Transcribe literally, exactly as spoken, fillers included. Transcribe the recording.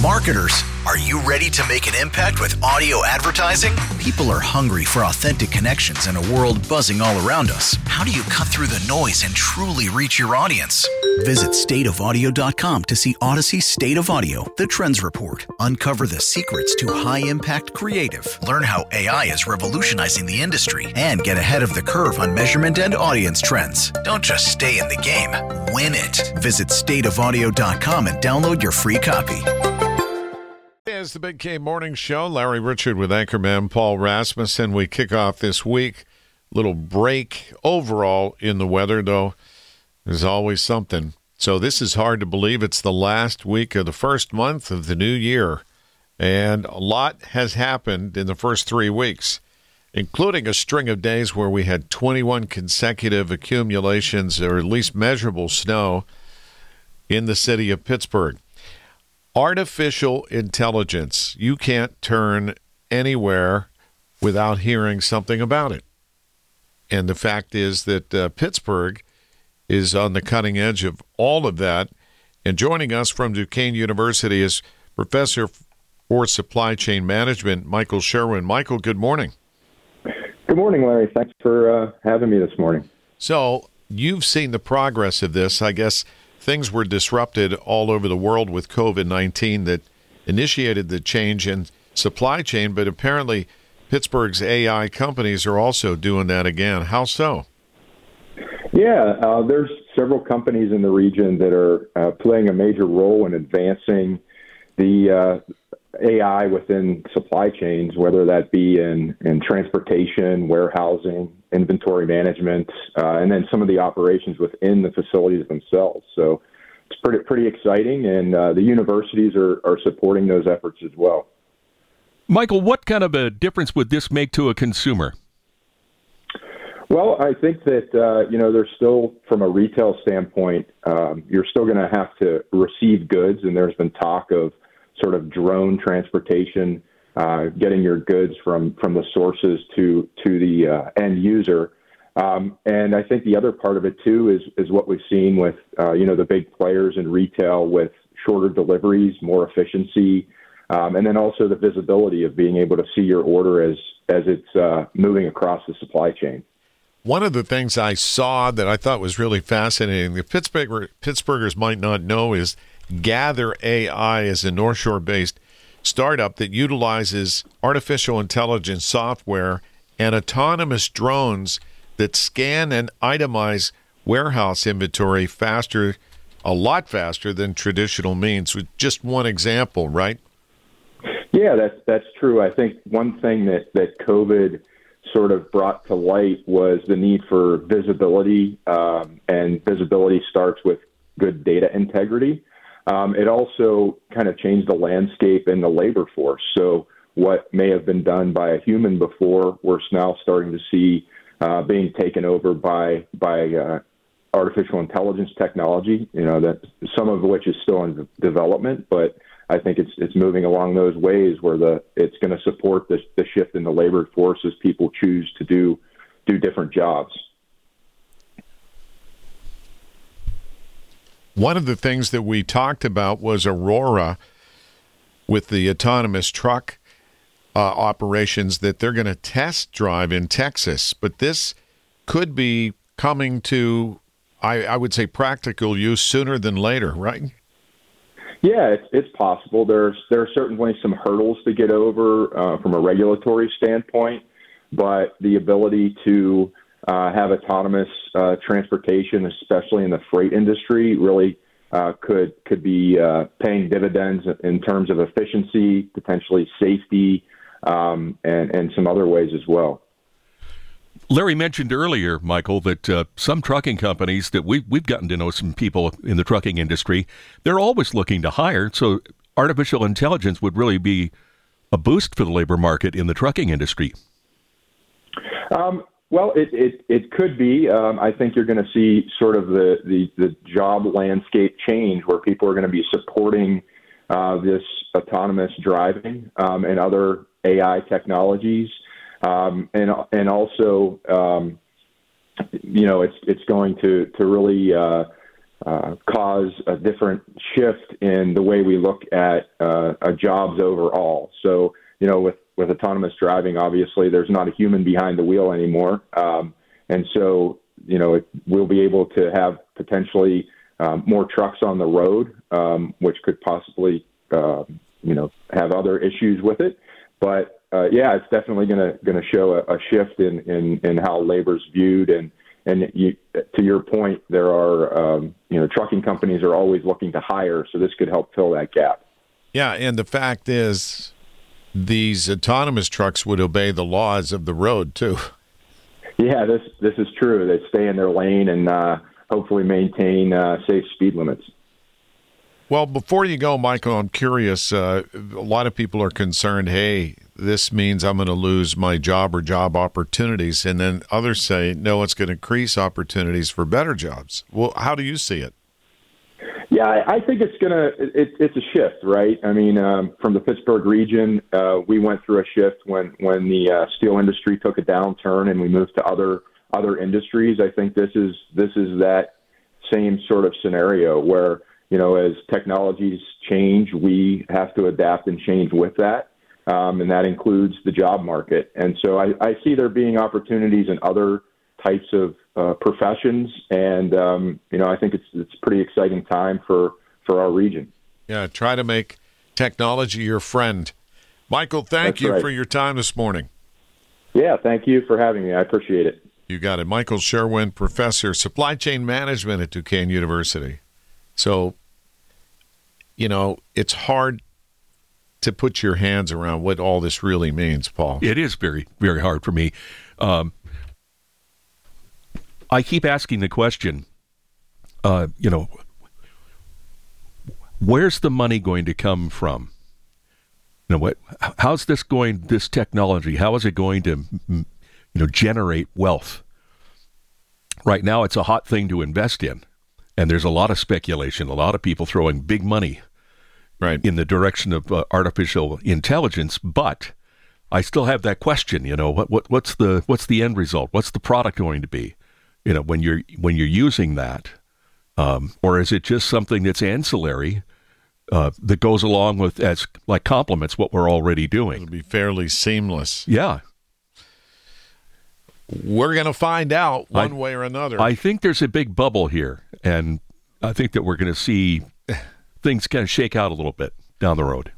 Marketers, are you ready to make an impact with audio advertising? People are hungry for authentic connections in a world buzzing all around us. How do you cut through the noise and truly reach your audience? Visit state of audio dot com to see Odyssey State of Audio, the Trends Report. Uncover the secrets to high-impact creative. Learn how A I is revolutionizing the industry and get ahead of the curve on measurement and audience trends. Don't just stay in the game, win it. Visit state of audio dot com and download your free copy. It's the Big K Morning Show. Larry Richard with anchorman Paul Rasmussen. We kick off this week. Little break overall in the weather, though. There's always something. So this is hard to believe. It's the last week of the first month of the new year. And a lot has happened in the first three weeks, including a string of days where we had twenty-one consecutive accumulations, or at least measurable snow, in the city of Pittsburgh. Artificial intelligence. You can't turn anywhere without hearing something about it. And the fact is that uh, Pittsburgh is on the cutting edge of all of that. And joining us from Duquesne University is Professor for Supply Chain Management, Michael Sherwin. Michael, good morning. Good morning, Larry. Thanks for uh, having me this morning. So you've seen the progress of this. I guess things were disrupted all over the world with covid nineteen that initiated the change in supply chain, but apparently Pittsburgh's A I companies are also doing that again. How so? Yeah, uh, there's several companies in the region that are uh, playing a major role in advancing the uh, A I within supply chains, whether that be in, in transportation, warehousing, inventory management, uh, and then some of the operations within the facilities themselves. So it's pretty pretty exciting, and uh, the universities are, are supporting those efforts as well. Michael, what kind of a difference would this make to a consumer? Well, I think that, uh, you know, there's still, from a retail standpoint, um, you're still going to have to receive goods, and there's been talk of sort of drone transportation, uh, getting your goods from, from the sources to to the uh, end user. Um, and I think the other part of it, too, is is what we've seen with, uh, you know, the big players in retail with shorter deliveries, more efficiency, um, and then also the visibility of being able to see your order as, as it's uh, moving across the supply chain. One of the things I saw that I thought was really fascinating, the Pittsburgh, Pittsburghers might not know, is Gather A I is a North Shore-based startup that utilizes artificial intelligence software and autonomous drones that scan and itemize warehouse inventory faster, a lot faster than traditional means. With just one example, right? Yeah, that's that's true. I think one thing that, that COVID sort of brought to light was the need for visibility, um, and visibility starts with good data integrity. Um, it also kind of changed the landscape in the labor force. So what may have been done by a human before, we're now starting to see uh, being taken over by by uh, artificial intelligence technology. You know, that some of which is still in development, but I think it's it's moving along those ways where the it's going to support the the shift in the labor force as people choose to do do different jobs. One of the things that we talked about was Aurora with the autonomous truck uh, operations that they're going to test drive in Texas. But this could be coming to, I, I would say, practical use sooner than later, right? Yeah, it's, it's possible. There's there are certainly some hurdles to get over uh, from a regulatory standpoint, but the ability to Uh, have autonomous uh, transportation, especially in the freight industry, really uh, could could be uh, paying dividends in terms of efficiency, potentially safety, um, and, and some other ways as well. Larry mentioned earlier, Michael, that uh, some trucking companies that we've, we've gotten to know some people in the trucking industry, they're always looking to hire. So artificial intelligence would really be a boost for the labor market in the trucking industry. Um, Well, it, it, it could be. Um, I think you're going to see sort of the, the, the job landscape change where people are going to be supporting uh, this autonomous driving um, and other A I technologies. Um, and and also, um, you know, it's it's going to, to really uh, uh, cause a different shift in the way we look at uh, uh, jobs overall. So, you know, with, with autonomous driving, obviously there's not a human behind the wheel anymore. Um, and so, you know, it, we'll be able to have potentially um, more trucks on the road, um, which could possibly, uh, you know, have other issues with it. But, uh, yeah, it's definitely going to going to show a, a shift in, in, in how labor's viewed. And, and you, to your point, there are, um, you know, trucking companies are always looking to hire, so this could help fill that gap. Yeah, and the fact is these autonomous trucks would obey the laws of the road, too. Yeah, this this is true. They stay in their lane and uh, hopefully maintain uh, safe speed limits. Well, before you go, Michael, I'm curious. Uh, a lot of people are concerned, hey, this means I'm going to lose my job or job opportunities. And then others say, no, it's going to increase opportunities for better jobs. Well, how do you see it? Yeah, I, I think it's going to it, it's a shift, right? I mean, um, from the Pittsburgh region, uh, we went through a shift when, when the uh, steel industry took a downturn and we moved to other other industries. I think this is this is that same sort of scenario where, you know, as technologies change, we have to adapt and change with that. Um, and that includes the job market. And so I, I see there being opportunities in other types of uh, professions. And, um, you know, I think it's it's a pretty exciting time for, for our region. Yeah, try to make technology your friend. Michael, thank That's you right. for your time this morning. Yeah, thank you for having me. I appreciate it. You got it. Michael Sherwin, Professor, Supply Chain Management at Duquesne University. So, you know, it's hard to put your hands around what all this really means, Paul. It is very, very hard for me. Um, I keep asking the question, uh, you know, where's the money going to come from? You know, what? How's this going? This technology? How is it going to, you know, generate wealth? Right now, it's a hot thing to invest in, and there's a lot of speculation. A lot of people throwing big money, right, in the direction of uh, artificial intelligence. But I still have that question. You know, what what what's the what's the end result? What's the product going to be? You know, when you're when you're using that, um, or is it just something that's ancillary? Uh, that goes along with, as like complements what we're already doing. It'll be fairly seamless. Yeah. We're going to find out one I, way or another. I think there's a big bubble here, and I think that we're going to see things kind of shake out a little bit down the road.